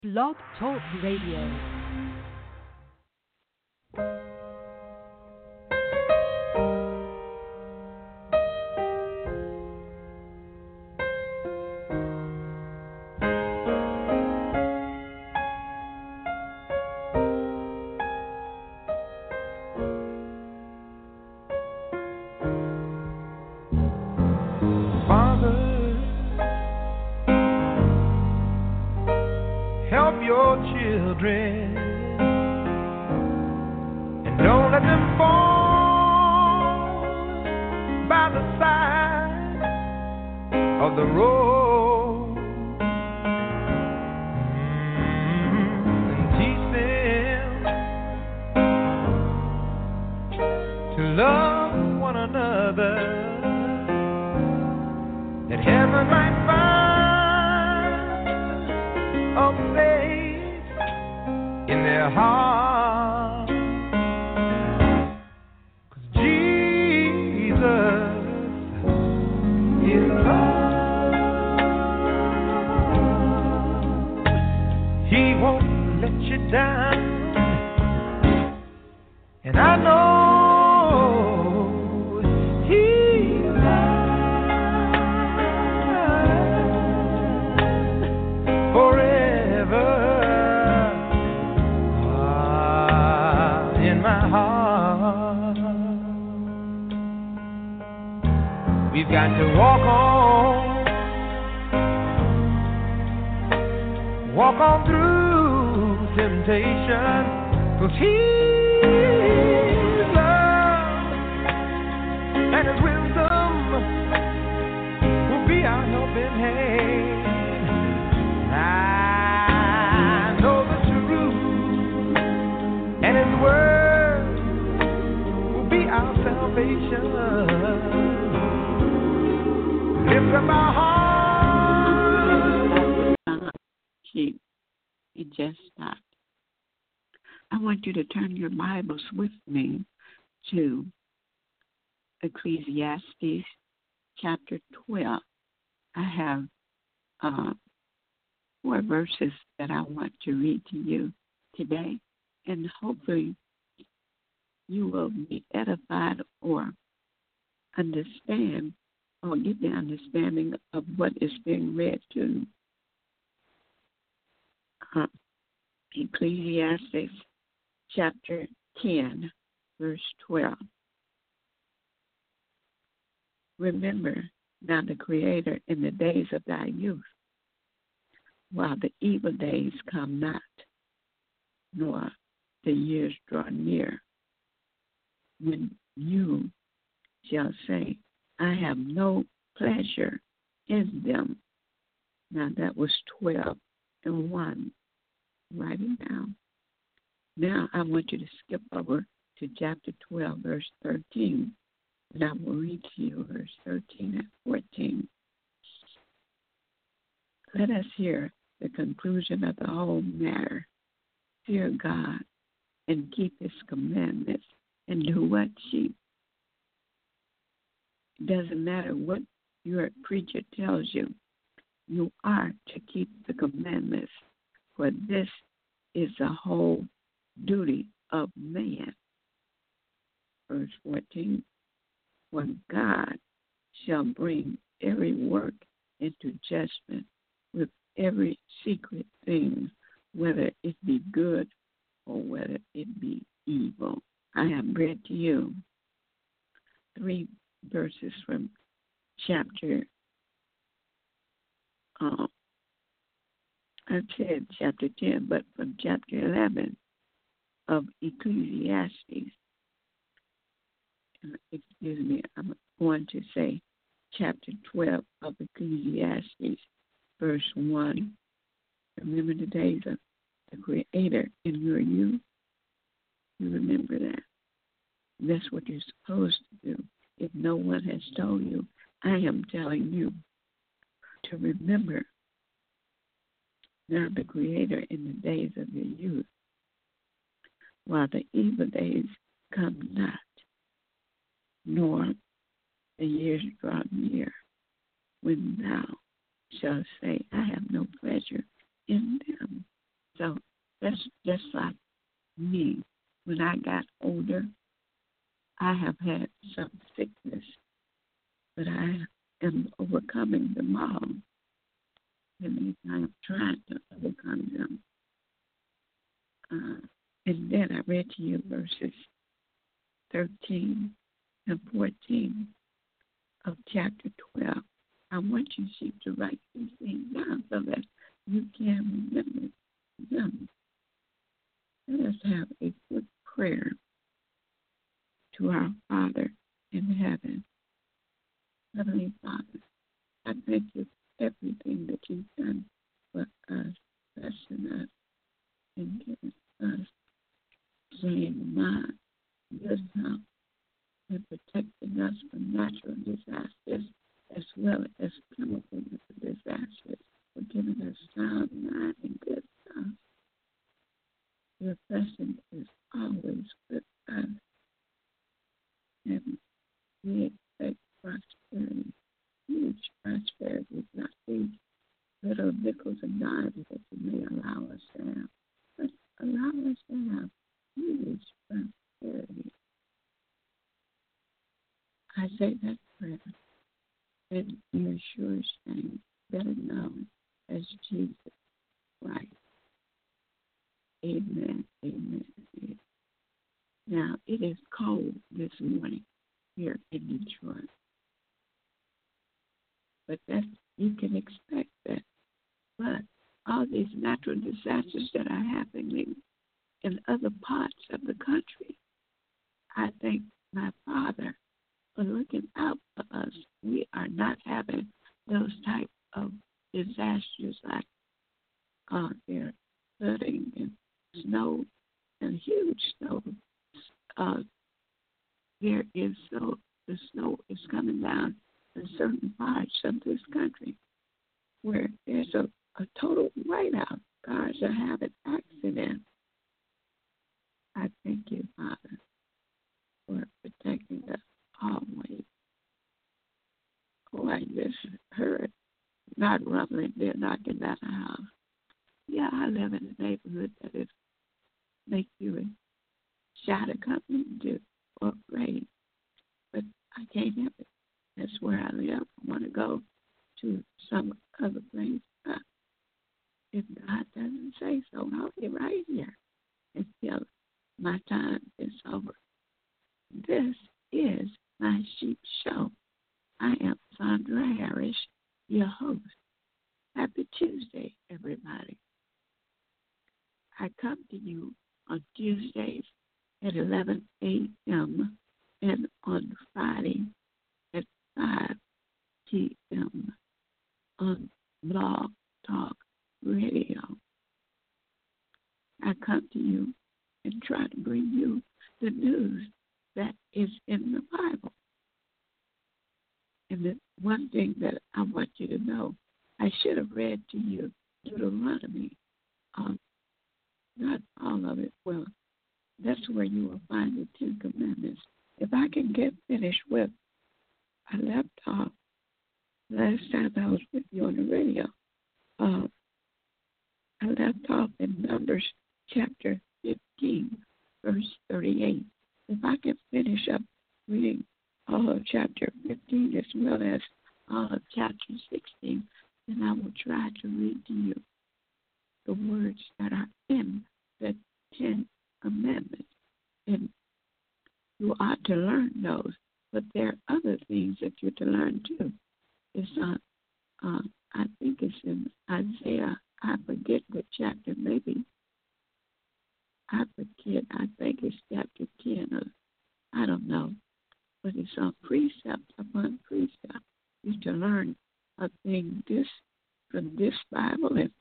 Blog Talk Radio. With me to Ecclesiastes chapter 12. I have 4 verses that I want to read to you today, and hopefully you will be edified or understand or get the understanding of what is being read to Ecclesiastes chapter 10, verse 12. Remember now the Creator in the days of thy youth, while the evil days come not, nor the years draw near, when you shall say, I have no pleasure in them. Now that was 12 and 1. Write it down. Now I want you to skip over to chapter 12, verse 13, and I will read to you verse 13 and 14. Let us hear the conclusion of the whole matter. Fear God and keep his commandments and do what, sheep? It doesn't matter what your preacher tells you. You are to keep the commandments, for this is the whole duty of man. Verse 14, for God shall bring every work into judgment with every secret thing, whether it be good or whether it be evil. I have read to you 3 verses from chapter, I said chapter 10, but from chapter 11 of Ecclesiastes. Excuse me, I'm going to say chapter 12 of Ecclesiastes, verse 1. Remember the days of the Creator in your youth. You remember that. That's what you're supposed to do. If no one has told you, I am telling you to remember now the Creator in the days of your youth, while the evil days come not, nor the years draw near, when thou shalt say, I have no pleasure in them. So that's just like me. When I got older, I have had some sickness, but I am overcoming them all. And I am trying to overcome them. And then I read to you verses 13 and 14 of chapter 12. I want you to write these things down so that you can remember them. Let us have a quick prayer to our Father in heaven. Heavenly Father, I thank you for everything that you've done for us, blessing us, and giving us saying mind, good health, and protecting us from natural disasters as well as chemical disasters, for giving us sound mind and good health. Your blessing is always with us, and we expect prosperity, huge prosperity, not these little nickels and dimes that you may allow us to have, but allow us to have huge prosperity. I say that prayer in Yeshua's name, better known as Jesus Christ. Amen, amen, amen. Now, it is cold this morning here in Detroit, but you can expect that. But all these natural disasters that are happening in other parts of the country, I thank my Father for looking out for us. We are not having those type of disasters like they're flooding and snow and huge snow. The snow is coming down in certain parts of this country where there's a total whiteout. Cars are having accidents. I thank you, Father, for protecting us always. Oh, I just heard not rumbling, they're knocking down the house. Yeah, I live in a neighborhood that is make you a shadow company to upgrade, but I can't help it. That's where I live. I want to go to some other place. If God doesn't say so, I'll be right here until my time is over. This is my sheep show. I am Sandra Harris, your host. Happy Tuesday, everybody. I come to you on Tuesdays at 11 a.m. and on Friday at 5 p.m. on Blog Talk Radio. I come to you and try to bring you the news that is in the Bible. And the one thing that I want you to know, I should have read to you Deuteronomy, not all of it. Well, that's where you will find the Ten Commandments. If I can get finished with, I left off last time I was with you on the radio. I left off in Numbers chapter 15, verse 38. If I can finish up reading all of chapter 15 as well as all of chapter 16, then I will try to read to you the words that are in the 10 Commandments. And you ought to learn those, but there are other things that you're to learn too. It's I think it's in Isaiah. I forget what chapter, maybe. I forget. I think it's chapter 10 or I don't know. But it's on precept upon precept. You're to learn a thing from this Bible and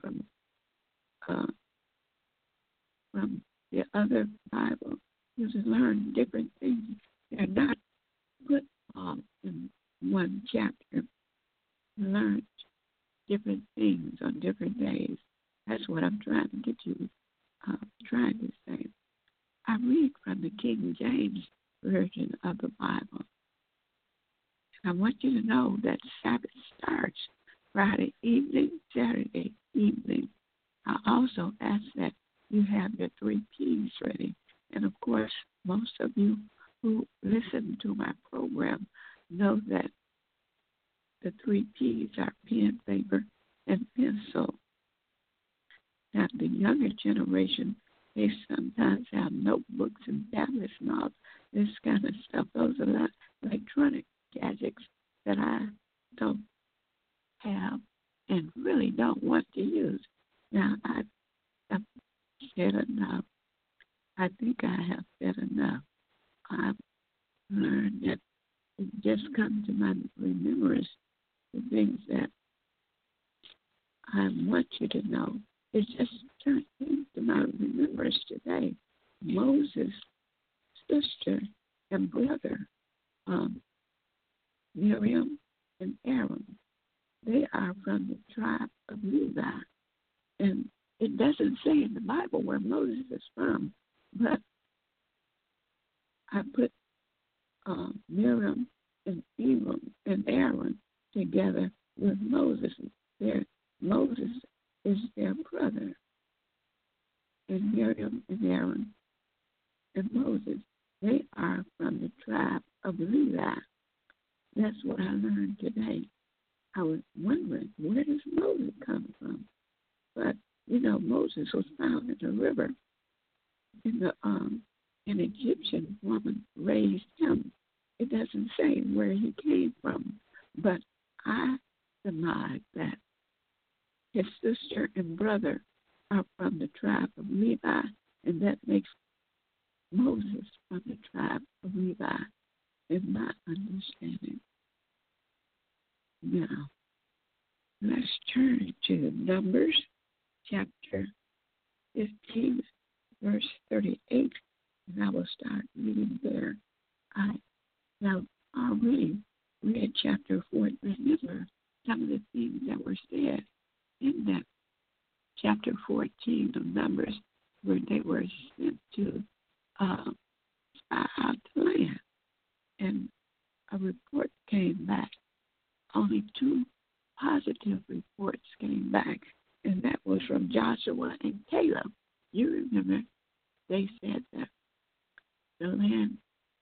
from the other Bible. You to learn different things. They're not put all in one chapter. You learn different things on different days. That's what I'm trying to get you, trying to say. I read from the King James Version of the Bible. And I want you to know that Sabbath starts Friday evening, Saturday evening. I also ask that you have your 3Ps ready. And of course, most of you who listen to my program know that the 3Ps are pen, paper, and pencil. Now, the younger generation, they sometimes have notebooks and tablets and all this kind of stuff. Those are electronic gadgets that I don't have and really don't want to use. Now, I've said enough. I think I have said enough. I've learned that it just comes to my remembrance the things that I want you to know. It just came to my remembrance today. Moses' sister and brother, Miriam and Aaron, they are from the tribe of Levi. And it doesn't say in the Bible where Moses is from, but I put Miriam and Aaron together with Moses. Moses is their brother. And Miriam and Aaron and Moses, they are from the tribe of Levi. That's what I learned today. I was wondering, where does Moses come from? But, Moses was found in a river. An Egyptian woman raised him. It doesn't say where he came from, but I surmise that his sister and brother are from the tribe of Levi, and that makes Moses from the tribe of Levi, in my understanding. Now, let's turn to Numbers chapter 15, verse 38, and I will start reading there. I already read chapter 4. Remember some of the things that were said in that chapter 14 of Numbers, where they were sent to spy out the land. And a report came back. Only 2 positive reports came back, and that was from Joshua and Caleb. You remember they said that the land,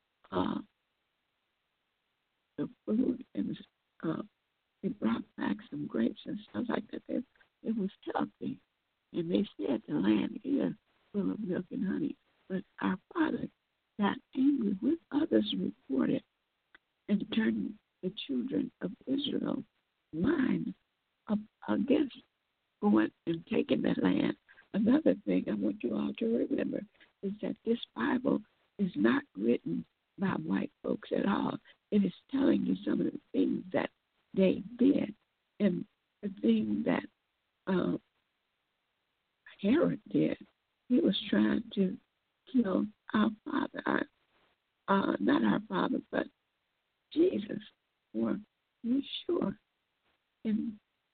the food, and they brought back some grapes and stuff like that. It was healthy. And they said the land is full of milk and honey. But our father got angry with others reported and turned the children of Israel mind up against going and taking the land. Another thing I want you all to remember is that this Bible is not written by white folks at all. It is telling you some of the things that they did. And the thing that Herod did, he was trying to kill our father, not our father, but Jesus, or Yeshua. In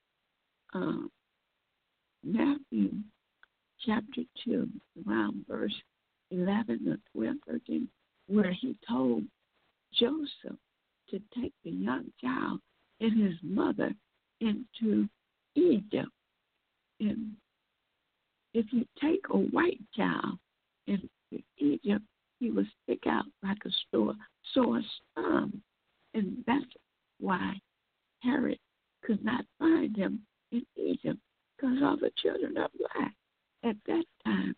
Matthew chapter 2, around verse 11 or 12, 13, where he told Joseph to take the young child and his mother into Egypt. And if you take a white child into Egypt, he will stick out like a sore thumb. And that's why Herod could not find him in Egypt, because all the children are black at that time.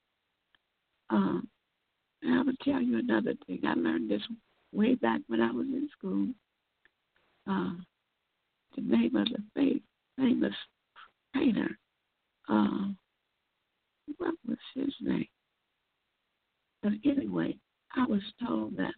And I will tell you another thing. I learned this way back when I was in school. The name of the famous painter, what was his name? But anyway, I was told that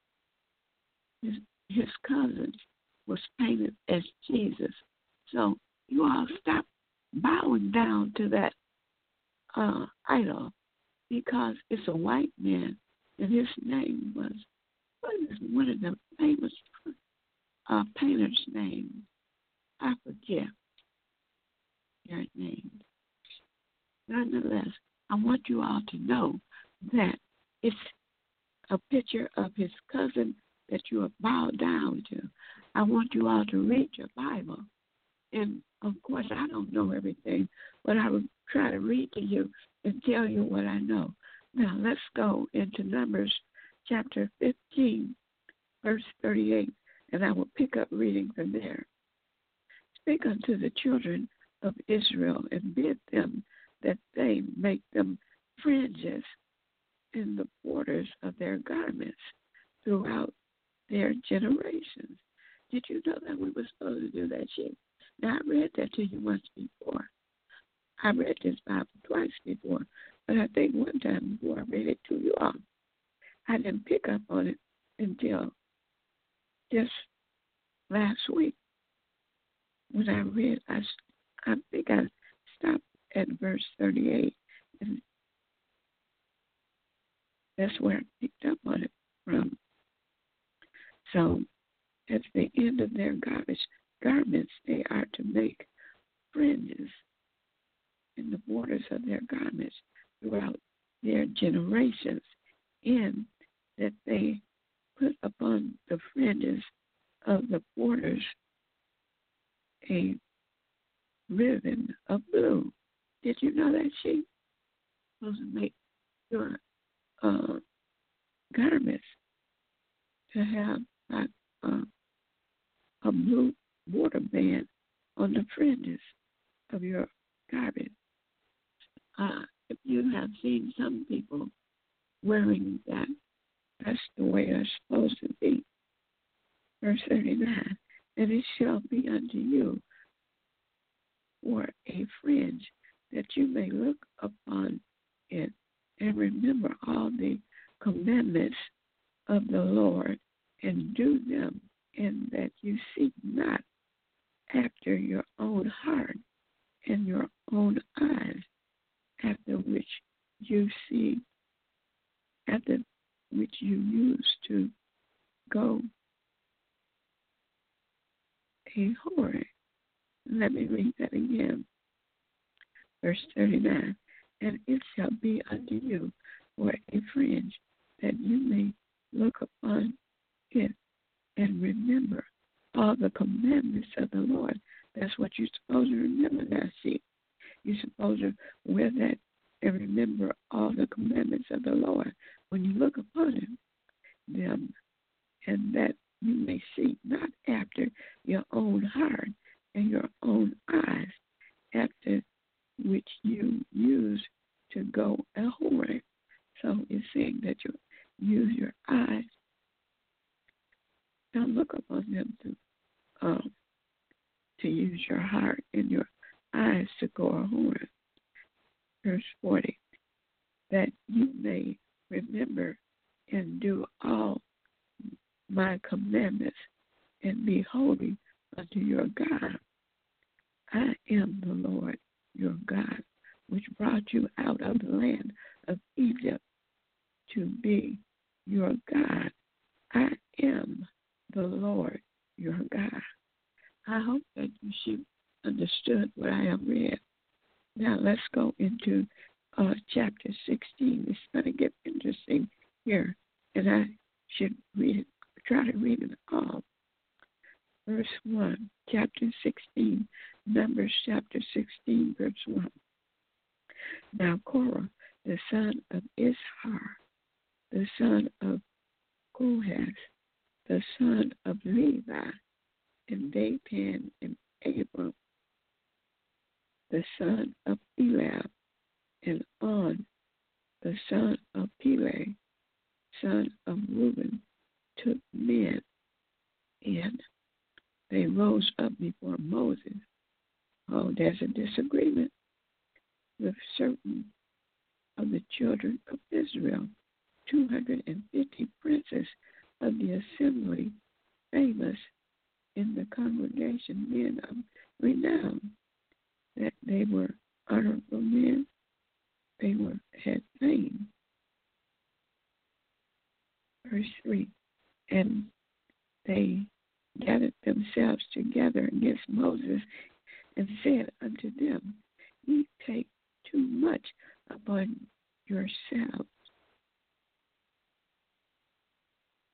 his cousin was painted as Jesus. So you all stop bowing down to that idol, because it's a white man, and his name was, what is one of the famous painters' names? I forget their name. Nonetheless, I want you all to know that it's a picture of his cousin that you are bowed down to. I want you all to read your Bible And, of course, I don't know everything, but I will try to read to you and tell you what I know. Now, let's go into Numbers chapter 15, verse 38, and I will pick up reading from there. Speak unto the children of Israel and bid them that they make them fringes in the borders of their garments throughout their generations. Did you know that we were supposed to do that shit? Now, I read that to you once before. I read this Bible twice before, but I think one time before I read it to you all, I didn't pick up on it until just last week when I read. I think I stopped at verse 38, and that's where I picked up on it from. So, at the end of their garments, they are to make fringes in the borders of their garments throughout their generations, and that they put upon the fringes of the borders a ribbon of blue. Did you know that sheep supposed to make your garments to have like a blue border band on the fringes of your garment? If you have seen some people wearing that, that's the way it's supposed to be. Verse 39, and it shall be unto you for a fringe, that you may look upon it and remember all the commandments of the Lord and do them, and that you seek not after your own heart and your own eyes, after which you used to go a whoring. Let me read that again. Verse 39, and it shall be unto you for a fringe, that you may look upon it and remember all the commandments of the Lord. That's what you're supposed to remember, that sheep. You're supposed to wear that and remember all the commandments of the Lord when you look upon them, and that you may seek not after your own heart and your own eyes, after which you use to go a whoring. So it's saying that you use your eyes. Don't look upon them to use your heart and your eyes to go a whoring. Verse 40, that you may remember and do all my commandments and be holy unto your God. I am the Lord your God, which brought you out of the land of Egypt to be your God. I am the Lord your God. I hope that you should understood what I have read. Now let's go into chapter 16. It's going to get interesting here, and I should read it, try to read it all. Verse 1, chapter 16, Numbers chapter 16, verse 1. Now Korah, the son of Ishar, the son of Kohath, the son of Levi, and Dathan and Abram, the son of Eliab, and On, the son of Peleg, son of Reuben, took men, and they rose up before Moses. Oh, there's a disagreement with certain of the children of Israel. 250 princes of the assembly, famous in the congregation, men of renown, that they were honorable men, they had fame. Verse 3, and they gathered themselves together against Moses and said unto them, ye take too much upon yourselves.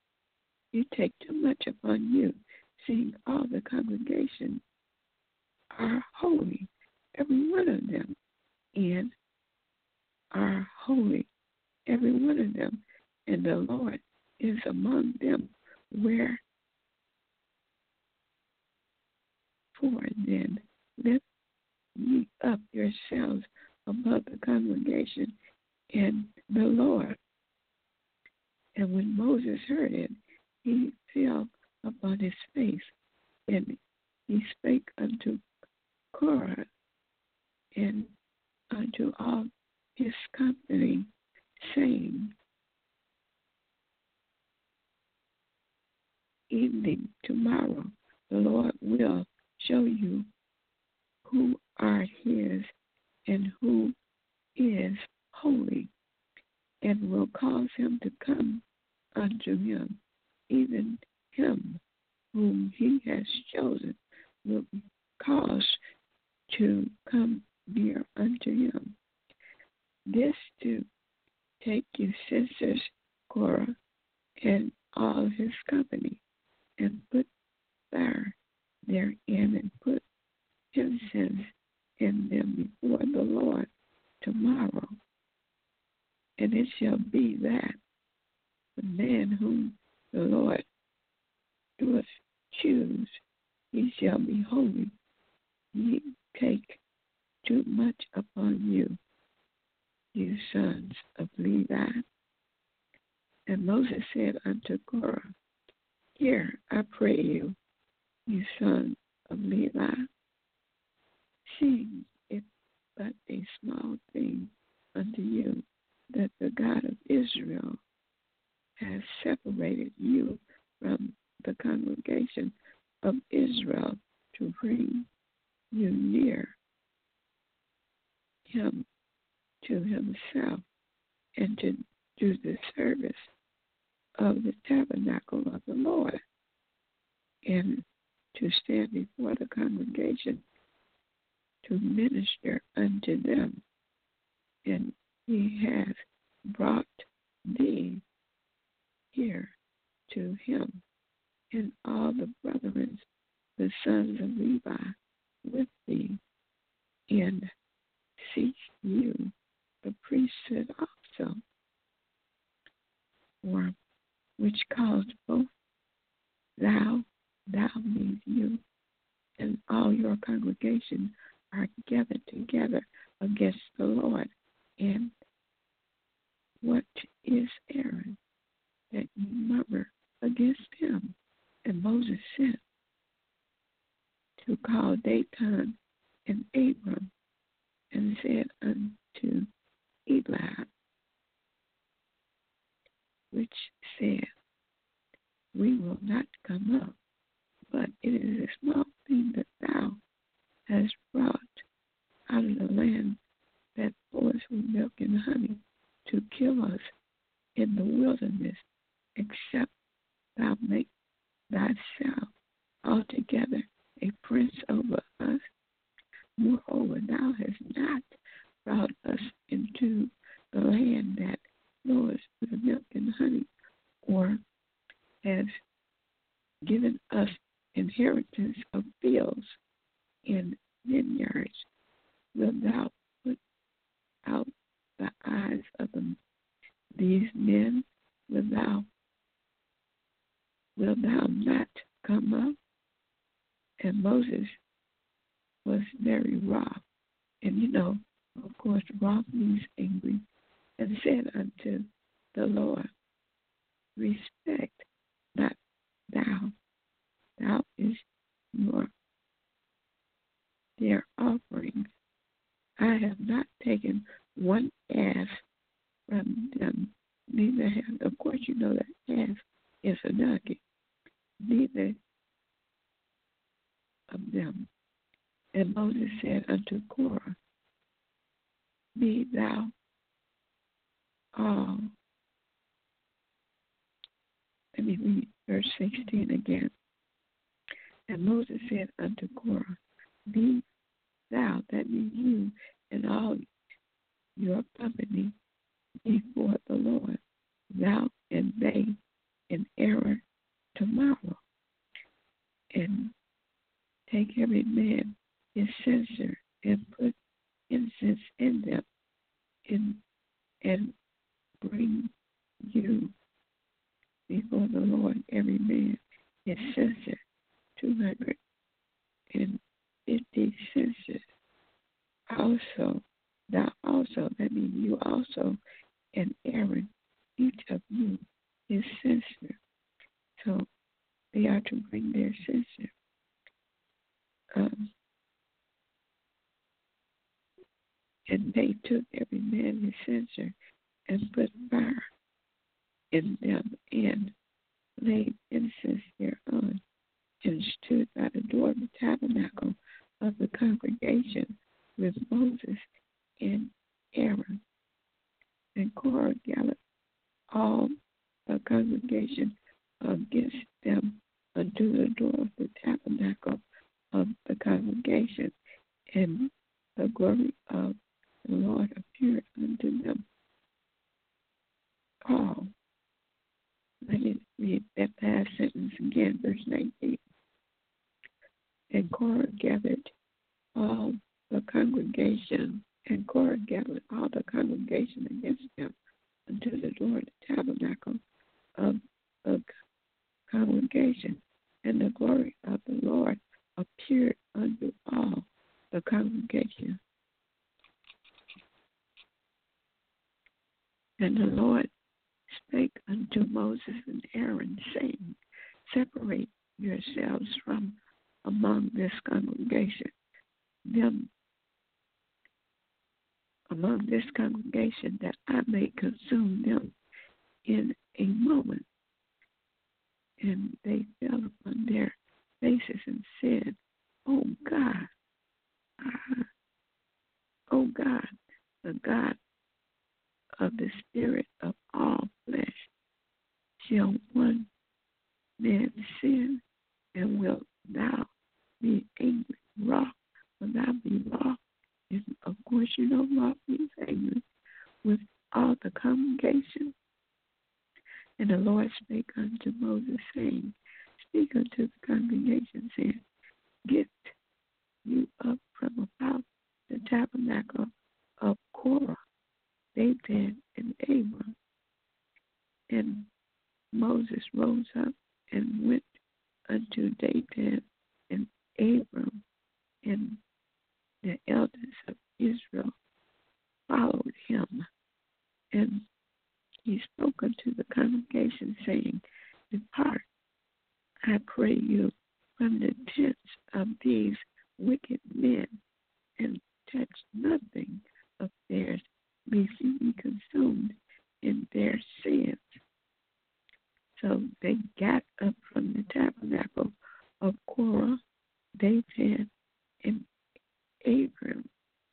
You take too much upon you, seeing all the congregation are holy, every one of them, and are holy, every one of them, and the Lord is among them. Wherefore then lift ye up yourselves above the congregation and the Lord. And when Moses heard it, he fell upon his face, and he spake unto Korah and unto all his company, saying, Evening tomorrow the Lord will show you who are his and who is holy, and will cause him to come unto him, even him whom he has chosen will be caused to come near unto him. This to take you sisters, Korah, and all his company, and put fire therein, and put incense in them before the Lord tomorrow. And it shall be that the man whom the Lord doth choose, he shall be holy. Ye take too much upon you, you sons of Levi. And Moses said unto Korah, Hear, I pray you, you sons of Levi, seeing it but a small thing unto you, that the God of Israel has separated you from the congregation of Israel to bring you near him to himself, and to do the service of the tabernacle of the Lord, and to stand before the congregation to minister unto them. And he has brought thee here to him, and all the brethren, the sons of Levi, with thee, and seek you the priesthood also, for which cause both thou means you, and all your congregation are gathered together against the Lord. And what is Aaron, that you murmur against him? And Moses sent to call Dathan and Abram, and said unto Eli, which said, We will not come up, but it is a small thing that thou hast brought out of the land that pours with milk and honey, to kill us in the wilderness, except thou make thyself altogether a prince over us. Moreover, thou hast not brought us into the land that flows with milk and honey, or has given us inheritance of fields and vineyards. Wilt thou put out the eyes of these men? Wilt thou not come up? And Moses was very wroth. And of course, wroth means angry, and said unto the Lord, Respect not thou is their offerings. I have not taken one ass from them, neither have, of course you know that ass is a donkey, neither of them. And Moses said unto Korah, Be thou all. Let me read verse 16 again. And Moses said unto Korah, Be thou, that means you and all your company, before the Lord, thou and they and Aaron tomorrow, and take every man his censer and put incense in them and bring you before the Lord every man his censer, 250 censers. Also, that means you also and Aaron, each of you, his censer. So they are to bring their censer. And they took every man his censer and put fire in them and laid incense thereon and stood by the door of the tabernacle of the congregation with Moses and Aaron. And Korah gathered all the congregation against them unto the door of the tabernacle of the congregation, and the glory of the Lord appeared unto them all. Let me read that last sentence again, verse 19. And Korah gathered all the congregation, against them unto the door of the tabernacle of the congregation, and the glory of the Lord appeared unto all the congregation. And the Lord spake unto Moses and Aaron, saying, separate yourselves from among this congregation, that I may consume them in a moment. And they fell upon their faces and said, O God, the God of the spirit of all flesh, shall one man sin, and wilt thou be angry? Will thou be wroth? And of course, you know, wrath means angry with all the congregation. And the Lord spake unto Moses, saying, speak unto the congregation, saying, get you up from about the tabernacle of Korah, Dathan, and Abiram. And Moses rose up and went unto Dathan and Abiram, and the elders of Israel followed him. And he spoke unto the congregation, saying, depart, I pray you, from the tents of these wicked men, and touch nothing of theirs, lest you be consumed in their sins. So they got up from the tabernacle of Korah, Dathan, and Abiram,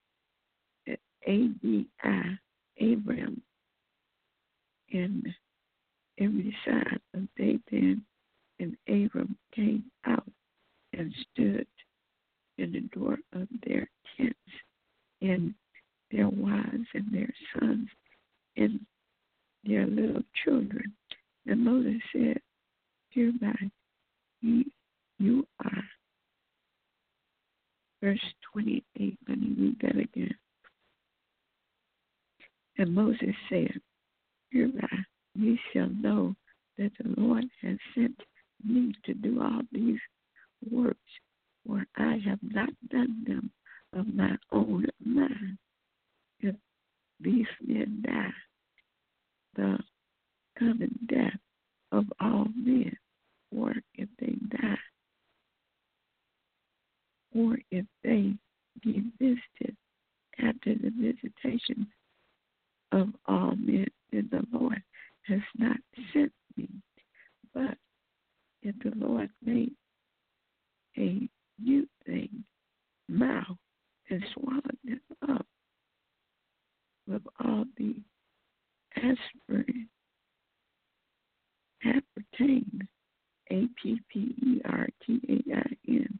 A-B-I, Abiram, and every side of Dathan and Abiram came out and stood in the door of their tents, and their wives and their sons and their little children. And Moses said, hereby you are. Verse 28, let me read that again. And Moses said, hereby ye shall know that the Lord has sent me to do all these works, for I have not done them of my own mind. If these men die, the common death of all men, or if they die, or if they be visited after the visitation of all men, then the Lord has not sent me. But if the Lord made a new thing, mouth, and swallowed them up with all the aspirin, appertain, appertain,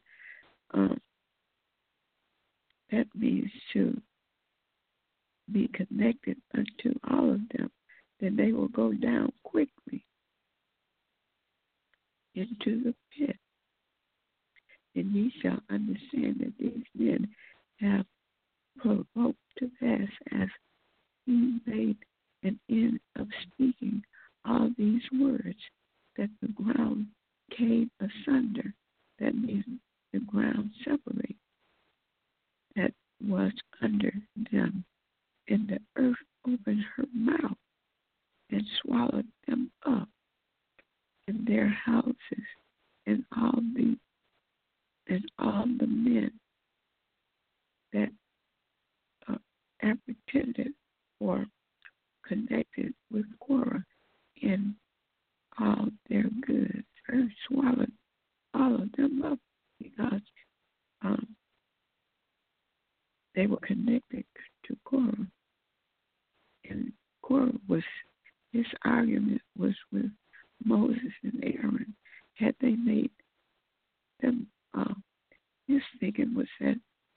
that means to be connected unto all of them, then they will go down quickly into the pit. And ye shall understand that these men have provoked to pass as he made an end of speaking all these words, that the ground came asunder, that means the ground separate, that was under them, and the earth opened her mouth and swallowed them up, and their houses, and all the men that apprehended or connected with Korah in all their goods. Earth swallowed all of them up because they were connected to Korah. And Korah his argument was with Moses and Aaron. Had they made them, his thinking was that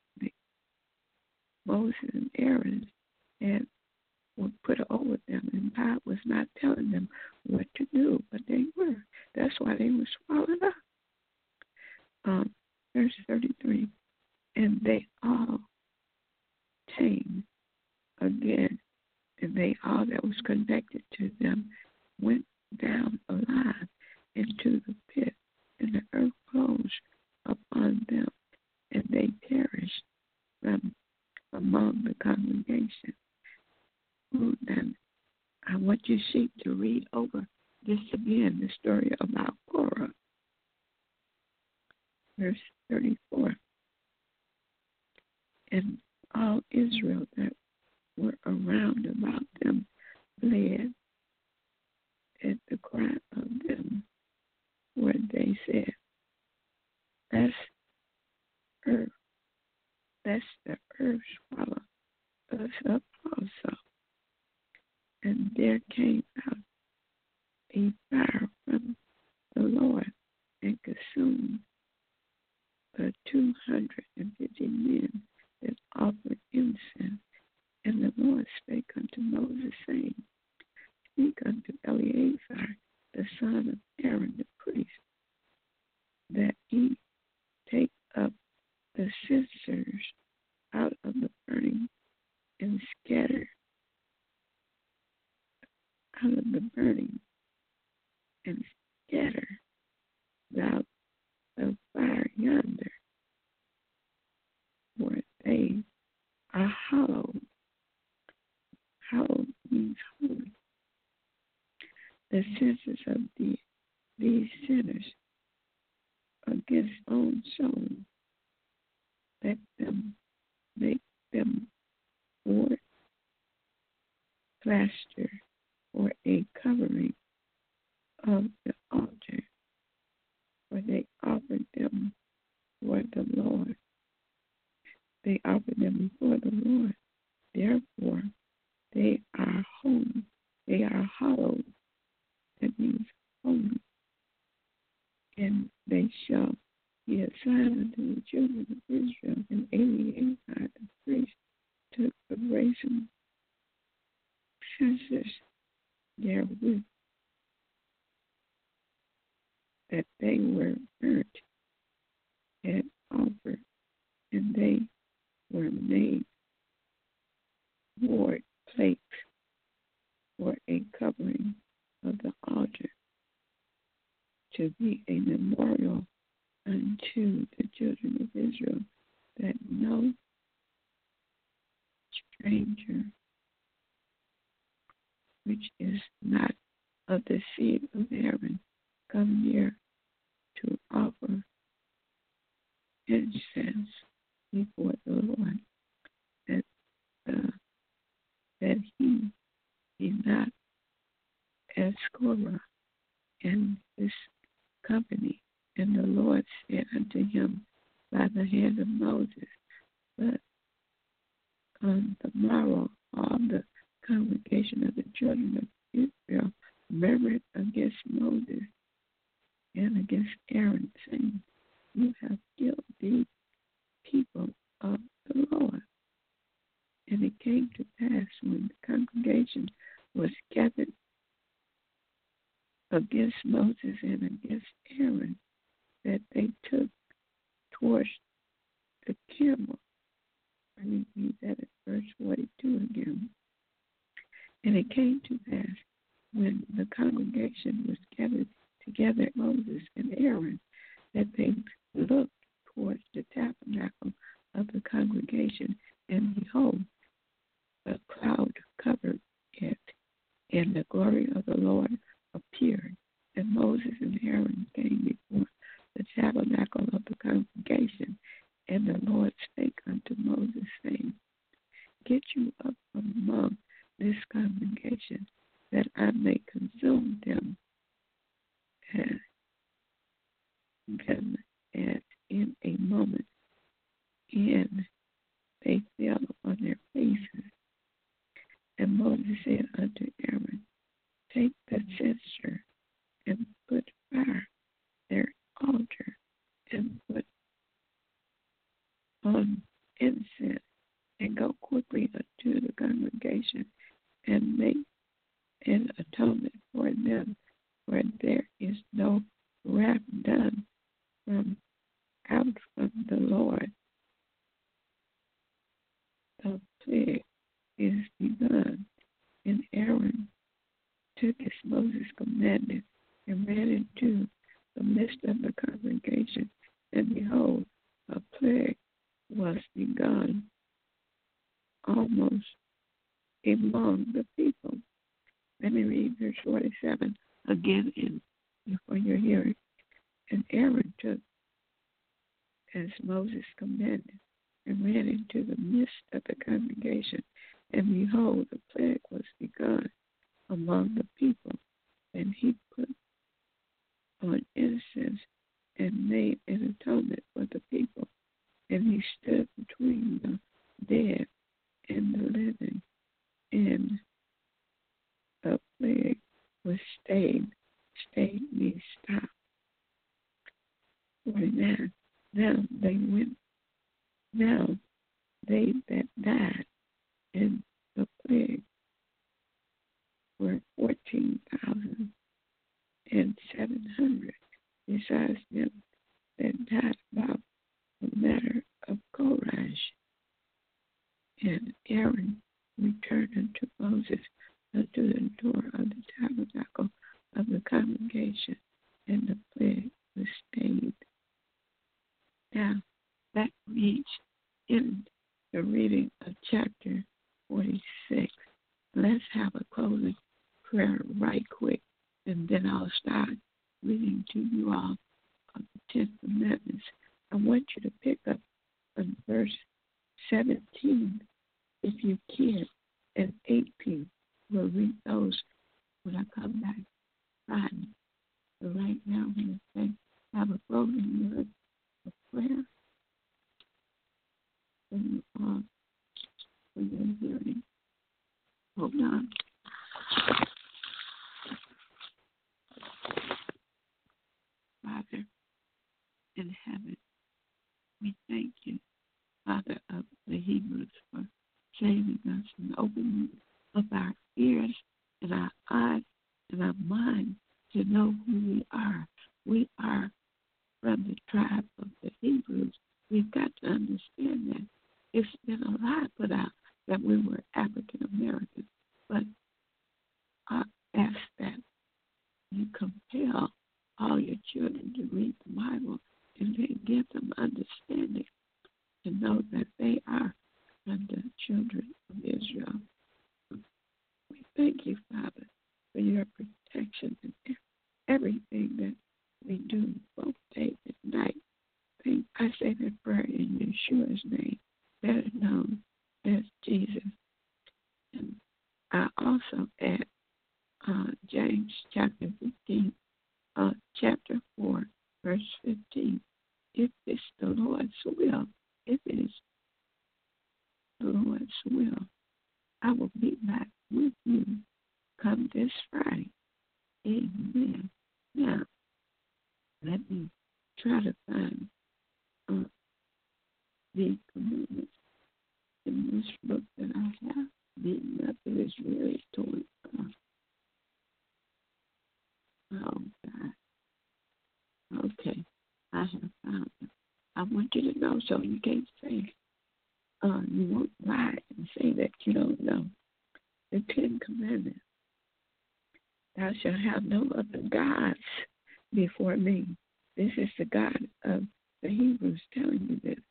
Moses and Aaron would put over them, and God was not telling them what to do, but they were. That's why they were swallowed up. Verse 33, and they all came again, and they all that was connected to them went down alive into the pit, and the earth closed upon them, and they perished from among the congregation. Then I want you to read over this again, the story about Korah. Verse 34. And all Israel that were around about them fled at the cry of them, where they said, Lest the earth swallow us up also. And there came out a fire from the Lord and consumed the 250 men that offered incense. And the Lord spake unto Moses, saying, Speak unto Eleazar, the son of Aaron the priest, that he take up the censers out of the burning and scatter out of the burning and scatter thou the fire yonder, for they are hallowed. Hallowed means holy. The censers of these sinners against own soul, let them make them board, plaster, or a covering of the altar, for they offered them for the Lord. They offered them before the Lord. Therefore, they are holy. They are hallowed. That means holy. And they shall be a sign unto the children of Israel, and Eleazar the priest took the brazen censers therewith, that they were burnt and offered, and they were made board plates for a covering of the altar, to be a memorial unto the children of Israel, that no stranger which is not of the seed of Aaron come near to offer incense before the Lord, that he be not as Korah and his company. And the Lord said unto him by the hand of Moses, but on the morrow all the congregation of the children of Israel murmured against Moses and against Aaron, saying, You have killed these people of the Lord. And it came to pass, when the congregation was gathered against Moses and against Aaron, that they took towards the camel. Let me read that at verse 42 again. And it came to pass, when the congregation was gathered together, Moses and Aaron, that they looked towards the tabernacle of the congregation, and behold, a cloud covered it, and the glory of the Lord appeared. And Moses and Aaron came before the tabernacle of the congregation, and the Lord spake unto Moses, saying, Get you up from among this congregation, that I may consume them as in a moment. And they fell on their faces. And Moses said unto Aaron, Take the censer and put fire their altar, and put on incense, and go quickly unto the congregation, and make an atonement for them, for there is no wrath done out from the Lord. The plague is begun. And Aaron took as Moses commanded, and ran into the midst of the congregation, and behold, a plague was begun almost among the people. Let me read verse 47 again for your hearing. And Aaron took as Moses commanded, and ran into the midst of the congregation, and behold, the plague was begun among the people. And he put on incense and made an atonement for the people. And he stood between the dead and the living, and the plague was stayed me stopped. 49. Now they that died in the plague were 14,700, besides them that died about the matter of Korash. And Aaron returned unto Moses unto the door of the tabernacle of the congregation, and the plague was stayed. Now, that reads in the reading of chapter 46. Let's have a closing prayer right quick, and then I'll start reading to you all of the 10 Commandments. I want you to pick up on verse 17, if you can, and 18. We'll read those when I come back Friday. So right now, I'm going to say, have a closing word of prayer for your hearing. Hold on. Father in heaven, we thank you, Father of the Hebrews, for saving us and opening up our ears and our eyes and our minds to know who we are. We are from the tribe of the Hebrews. We've got to understand that. It's been a lie put out that we were African Americans, but I ask that you compel all your children to read the Bible and then give them understanding to know that they are the children of Israel. We thank you, Father, for your protection and everything that we do, both day and night. I say that prayer in Yeshua's name, better known as Jesus. And I also add James chapter 15, chapter 4, verse 15. If it's the Lord's will, if it is the Lord's will, I will be back with you come this Friday. Amen. Now, let me try to find the commandments in this book that I have. The method is really torn up. Oh, God. Okay, I have found them. I want you to know, so you can't say, you won't lie and say that you don't know. The 10 Commandments. Thou shalt have no other gods before me. This is the God of the Hebrews telling you this.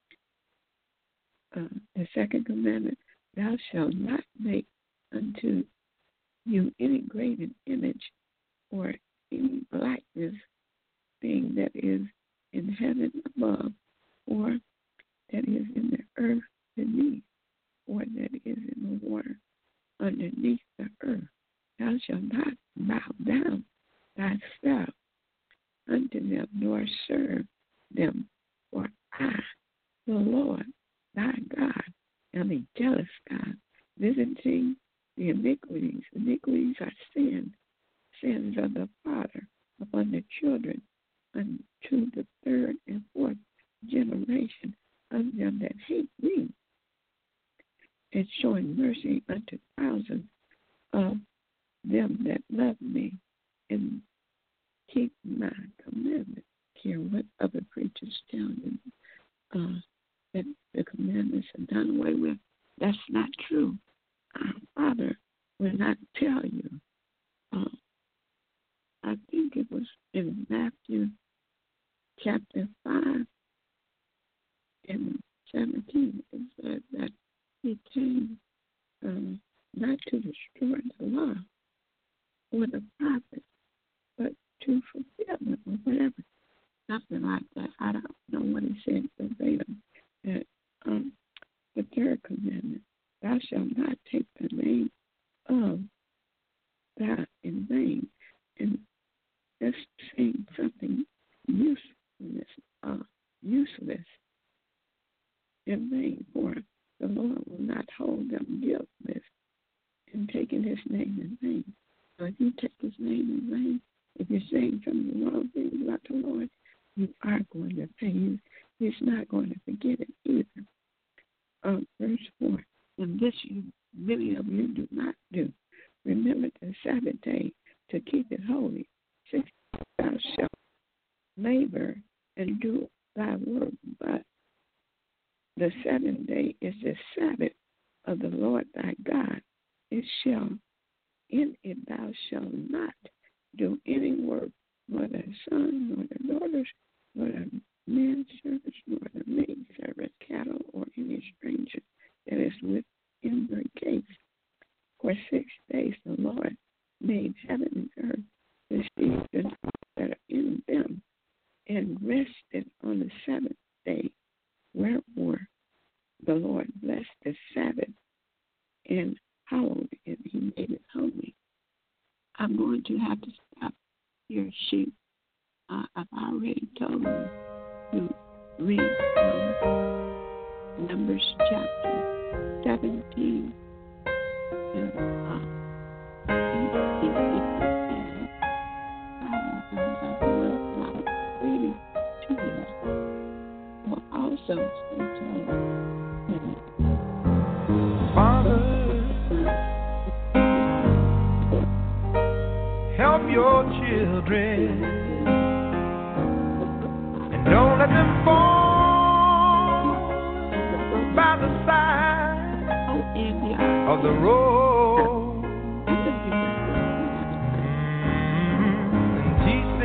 The second commandment, thou shalt not make unto you any graven image or any likeness thing that is in heaven above, or that is in the earth beneath, or that is in the water underneath the earth. Thou shalt not bow down thyself unto them, nor serve them. For I, the Lord, thy God, am a jealous God, visiting the iniquities. Iniquities are sins of the father upon the children, unto the third and fourth generation of them that hate me, and showing mercy unto thousands of them that love me and keep my commandments. Hear what other preachers tell you, that the commandments are done away with. That's not true. Our Father will not tell you. I think it was in Matthew chapter 5 and 17. It said that he came not to destroy the law or the prophets, but to fulfill them, or whatever, something like that. I don't know what he said verbatim. The third commandment, thou shalt not take the name of God in vain. And that's saying something useless in vain, for the Lord will not hold them guiltless in taking his name in vain. So if you take his name in vain, if you're saying some of the wrong things about the Lord, you are going to pay. He's not going to forget it either. Verse 4, and this many of you do not do. Remember the Sabbath day to keep it holy. 6 thou shalt labor and do thy work, but the 7th day is the Sabbath of the Lord thy God. In it thou shalt not do any work, nor the son, nor the daughters, nor the men servants, nor the maid servant, cattle, or any stranger that is within your gates. For 6 days the Lord made heaven and earth, the seas and all that are in them, and rested on the 7th day. Wherefore the Lord blessed the Sabbath and hallowed it. He made it holy. I'm going to have to stop here, sheep. I've already told you to read Numbers chapter 17. Reading to you will also Father, help your children and don't let them fall by the side of the road, and teach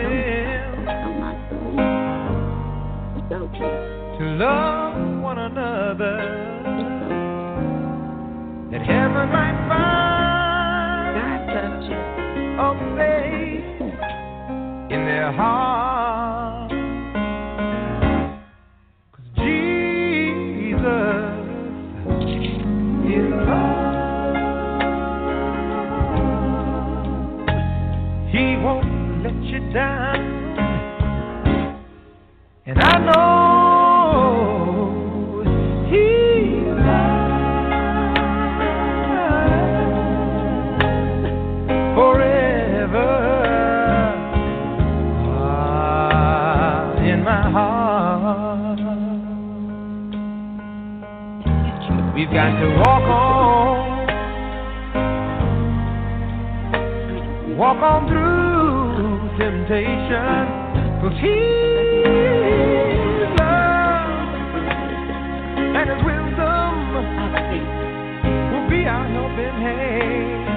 them to love one another, that heaven might find a place in their heart. 'Cause Jesus is love. He won't let you down, and I know we've got to walk on through temptation, 'cause He's love. hand.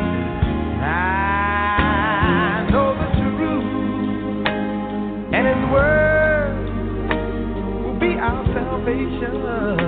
I know the truth, and His word will be our salvation.